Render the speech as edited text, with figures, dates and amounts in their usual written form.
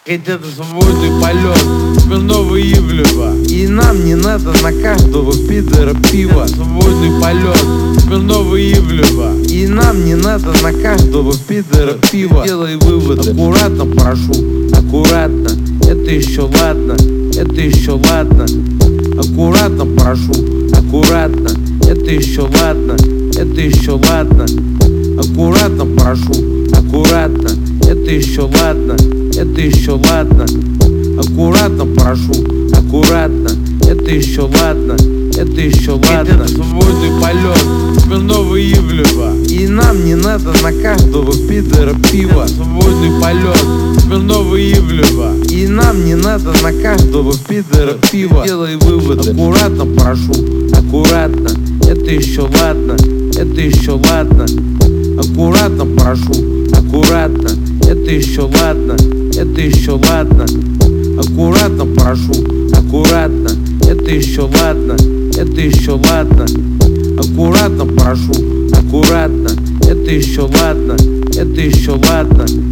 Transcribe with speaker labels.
Speaker 1: Хотят свободный полет, Смирнова Ивлева. И нам не надо на каждого пидора пива. Свободный полет, Смирнова Ивлева. И нам не надо на каждого пидора пива. Делай выводы, аккуратно прошу, аккуратно. Это еще ладно, это еще ладно. Аккуратно прошу, аккуратно. Это еще ладно, это еще ладно. Аккуратно прошу, аккуратно. Это еще ладно, это еще ладно. Аккуратно прошу, аккуратно. Это еще ладно, это еще ладно. Свободный полет, Смирнова Ивлева. И нам не надо на каждого пидора пива. Свободный полет, Смирнова Ивлева. И нам не надо на каждого пидора пива. Делай выводы, аккуратно прошу, аккуратно. Это еще ладно, это еще ладно. Аккуратно прошу, аккуратно. Это еще ладно, это еще ладно. Аккуратно прошу, аккуратно. Это еще ладно, это еще ладно. Аккуратно прошу, аккуратно. Это еще ладно, это еще ладно.